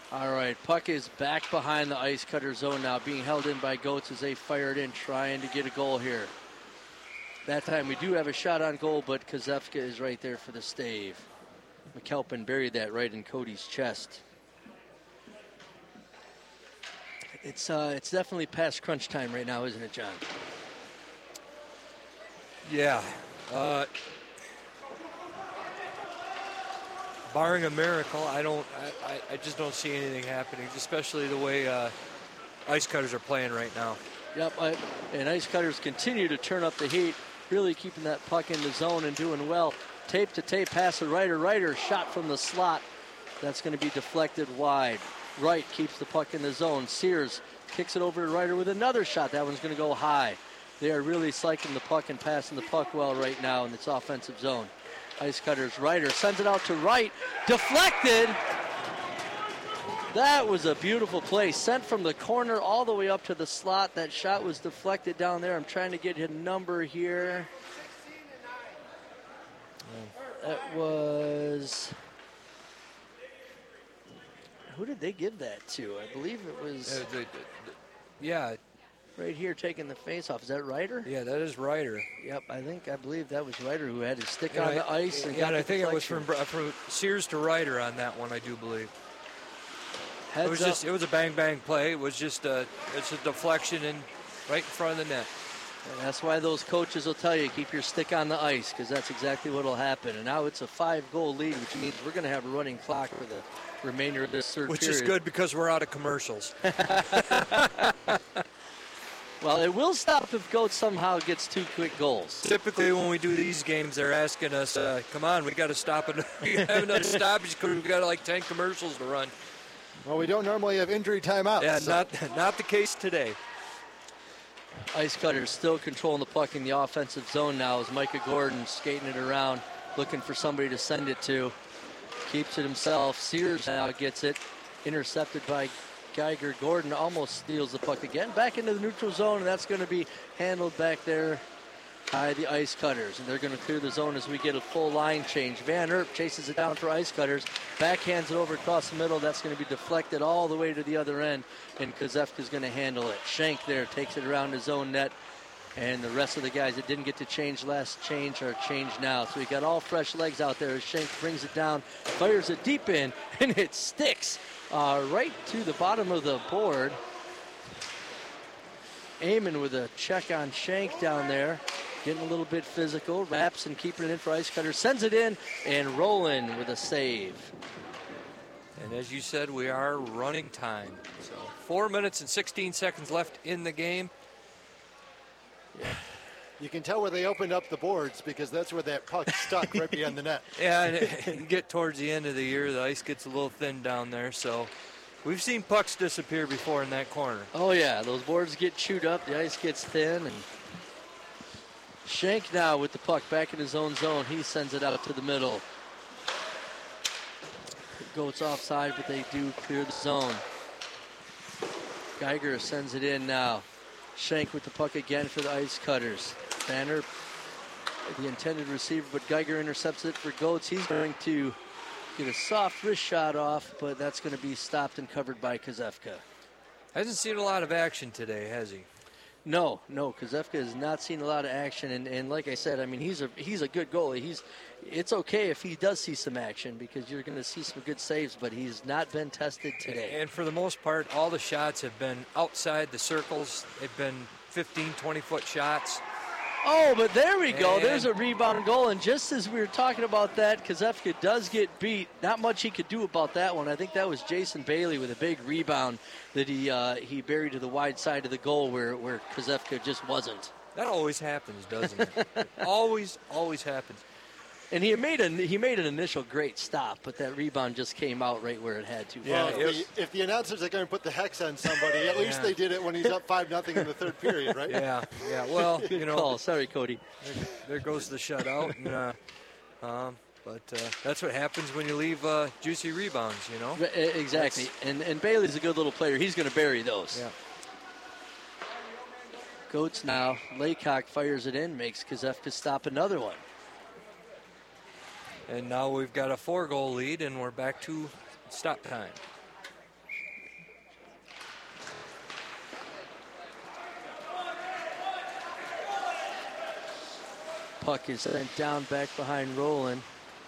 All right, puck is back behind the ice cutter zone now, being held in by Goats as they fire it in, trying to get a goal here. That time we do have a shot on goal, but Kozefka is right there for the stave. McAlpin buried that right in Cody's chest. It's definitely past crunch time right now, isn't it, John? Yeah. Barring a miracle, I just don't see anything happening, especially the way Ice Cutters are playing right now. Yep, and Ice Cutters continue to turn up the heat, really keeping that puck in the zone and doing well. Tape to tape pass to Ryder. Ryder shot from the slot. That's going to be deflected wide. Wright keeps the puck in the zone. Sears kicks it over to Ryder with another shot. That one's going to go high. They are really cycling the puck and passing the puck well right now in this offensive zone. Ice Cutters, Ryder sends it out to Wright. Deflected. That was a beautiful play. Sent from the corner all the way up to the slot. That shot was deflected down there. I'm trying to get his number here. That was... Who did they give that to? I believe it was... yeah. Right here taking the face off. Is that Ryder? Yeah, that is Ryder. Yep, I believe that was Ryder who had his stick on the ice. And I think it was from Sears to Ryder on that one, I do believe. It was a bang-bang play. It was just it's a deflection and right in front of the net. And that's why those coaches will tell you, keep your stick on the ice, because that's exactly what will happen. And now it's a 5-goal lead, which means we're going to have a running clock for the remainder of this third period. Which is good because we're out of commercials. Well, it will stop if Goats somehow gets 2 quick goals. Typically when we do these games, they're asking us, come on, we got to stop and have another stoppage because we've got like 10 commercials to run. Well, we don't normally have injury timeouts. Yeah, so. not the case today. Ice Cutters still controlling the puck in the offensive zone now as Micah Gordon skating it around, looking for somebody to send it to. Keeps it himself. Sears now gets it. Intercepted by Geiger. Gordon almost steals the puck again. Back into the neutral zone, and that's going to be handled back there by the Ice Cutters. And they're going to clear the zone as we get a full line change. Van Erp chases it down for Ice Cutters. Backhands it over across the middle. That's going to be deflected all the way to the other end. And Kozefka's going to handle it. Schenk there takes it around his own net. And the rest of the guys that didn't get to change last change are changed now. So we got all fresh legs out there as Schenk brings it down, fires it deep in, and it sticks right to the bottom of the board. Eamon with a check on Schenk down there. Getting a little bit physical. Wraps and keeping it in for Ice Cutter. Sends it in, and Roland with a save. And as you said, we are running time. So 4 minutes and 16 seconds left in the game. Yeah. You can tell where they opened up the boards because that's where that puck stuck right behind the net. Yeah, and you get towards the end of the year, the ice gets a little thin down there. So we've seen pucks disappear before in that corner. Oh, yeah. Those boards get chewed up. The ice gets thin. And Schenk now with the puck back in his own zone. He sends it out to the middle. It goes offside, but they do clear the zone. Geiger sends it in now. Schenk with the puck again for the Ice Cutters. Banner, the intended receiver, but Geiger intercepts it for Goats. He's going to get a soft wrist shot off, but that's going to be stopped and covered by Kozefka. Hasn't seen a lot of action today, has he? No, Kozefka has not seen a lot of action, and like I said, I mean, he's a good goalie. It's okay if he does see some action because you're going to see some good saves, but he's not been tested today. And for the most part, all the shots have been outside the circles. They've been 15, 20-foot shots. Oh, but there we go. There's a rebound goal, and just as we were talking about that, Kozefka does get beat. Not much he could do about that one. I think that was Jason Bailey with a big rebound that he buried to the wide side of the goal where Kozefka just wasn't. That always happens, doesn't it? It always happens. And he made an initial great stop, but that rebound just came out right where it had to. Yeah, if the announcers are going to put the hex on somebody, at least they did it when he's up 5-0 in the third period, right? Yeah. Well, good call. Sorry, Cody. There goes the shutout. But that's what happens when you leave juicy rebounds, you know? Exactly. And Bailey's a good little player. He's going to bury those. Yeah. Goats now. Laycock fires it in, makes Kozefka stop another one. And now we've got a 4-goal lead, and we're back to stop time. puck is sent down back behind Roland.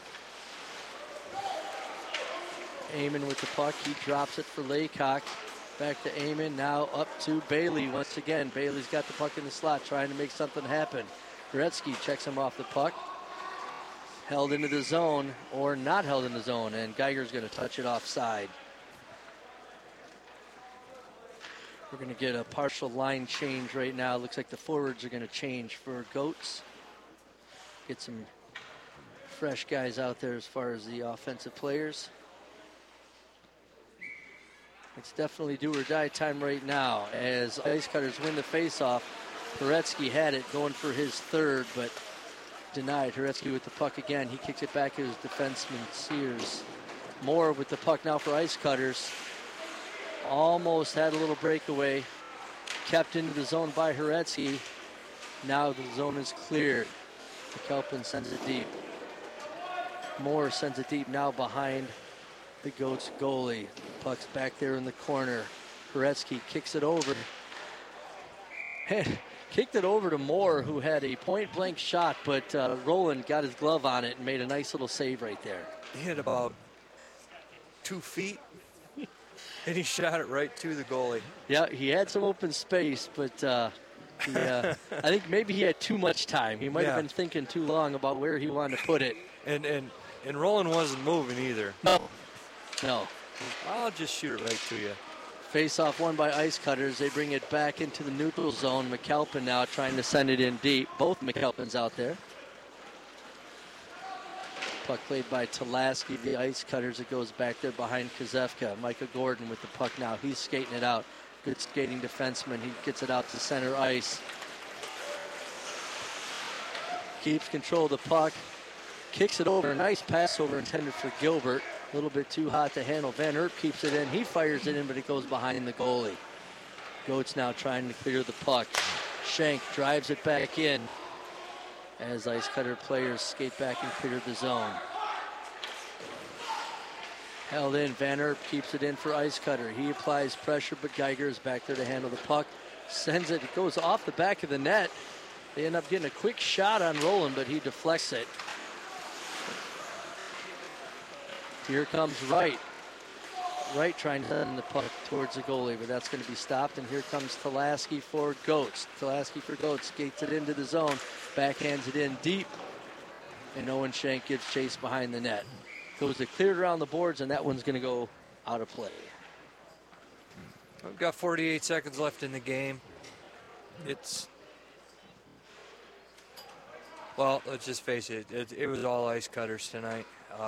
Eamon with the puck. He drops it for Laycock. Back to Eamon. Now up to Bailey once again. Bailey's got the puck in the slot trying to make something happen. Gretzky checks him off the puck. Held into the zone or not held in the zone, and Geiger's going to touch it offside. We're going to get a partial line change right now. Looks like the forwards are going to change for Goats. Get some fresh guys out there as far as the offensive players. It's definitely do or die time right now as Ice Cutters win the faceoff. Turetsky had it going for his third, but denied. Turetsky with the puck again. He kicks it back to his defenseman, Sears. Moore with the puck now for Ice Cutters. Almost had a little breakaway. Kept into the zone by Turetsky. Now the zone is cleared. McAlpin sends it deep. Moore sends it deep now behind the Goats goalie. Puck's back there in the corner. Turetsky kicks it over. Kicked it over to Moore, who had a point-blank shot, but Roland got his glove on it and made a nice little save right there. He hit about 2 feet, and he shot it right to the goalie. Yeah, he had some open space, but I think maybe he had too much time. He might have been thinking too long about where he wanted to put it. And Roland wasn't moving either. No. I'll just shoot it right to you. Face-off won by Ice Cutters. They bring it back into the neutral zone. McAlpin now trying to send it in deep. Both McAlpins out there. Puck played by Tulaski, the Ice Cutters. It goes back there behind Kozefka. Micah Gordon with the puck now. He's skating it out. Good skating defenseman. He gets it out to center ice. Keeps control of the puck. Kicks it over. Nice pass over intended for Gilbert. A little bit too hot to handle. Van Eert keeps it in. He fires it in, but it goes behind the goalie. Goats now trying to clear the puck. Schenk drives it back in as Ice Cutter players skate back and clear the zone. Held in. Van Eert keeps it in for Ice Cutter. He applies pressure, but Geiger is back there to handle the puck. Sends it. It goes off the back of the net. They end up getting a quick shot on Roland, but he deflects it. Here comes Wright. Wright trying to send the puck towards the goalie, but that's going to be stopped. And here comes Tulaski for Goats. Tulaski for Goats skates it into the zone, backhands it in deep, and Owen Schenk gives chase behind the net. Goes to clear it around the boards, and that one's going to go out of play. We've got 48 seconds left in the game. Well, let's just face it. It was all Ice Cutters tonight.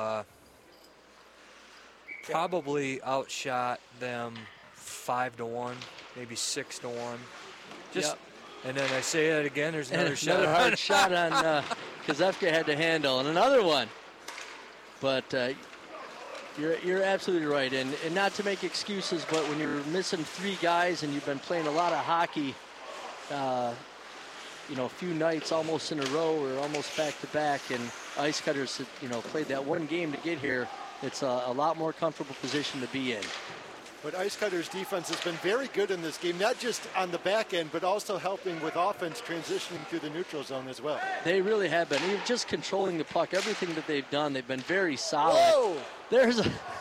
Probably outshot them 5-1, maybe 6-1. And then I say that again. There's another shot. Another hard shot on Kozefka had to handle, and another one. But you're absolutely right, and not to make excuses, but when you're missing 3 guys and you've been playing a lot of hockey, a few nights almost in a row or almost back to back, and Ice Cutters, played that one game to get here. It's a lot more comfortable position to be in. But Ice Cutters' defense has been very good in this game, not just on the back end, but also helping with offense transitioning through the neutral zone as well. They really have been. Even just controlling the puck, everything that they've done, they've been very solid. Whoa! There's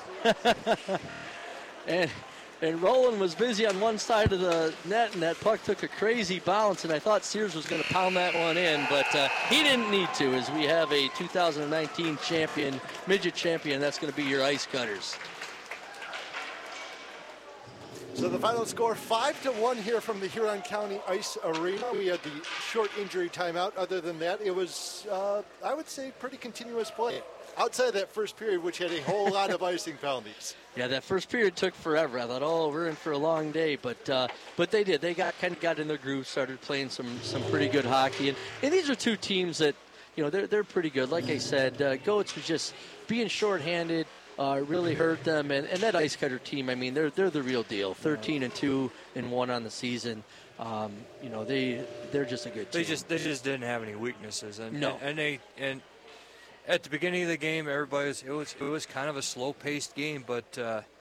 a... And Roland was busy on one side of the net, and that puck took a crazy bounce, and I thought Sears was going to pound that one in, but he didn't need to, as we have a 2019 champion, midget champion. That's going to be your Ice Cutters. So the final score, 5-1 here from the Huron County Ice Arena. We had the short injury timeout. Other than that, it was, I would say, pretty continuous play. Outside of that first period, which had a whole lot of icing penalties. Yeah, that first period took forever. I thought, we're in for a long day, but they did. They got in their groove, started playing some pretty good hockey, and these are 2 teams that, they're pretty good. Like I said, Goats was just being shorthanded, really hurt them, and that Ice Cutter team. I mean, they're the real deal. 13-2-1 on the season. They're just a good team. They just didn't have any weaknesses, and at the beginning of the game, it was kind of a slow-paced game, but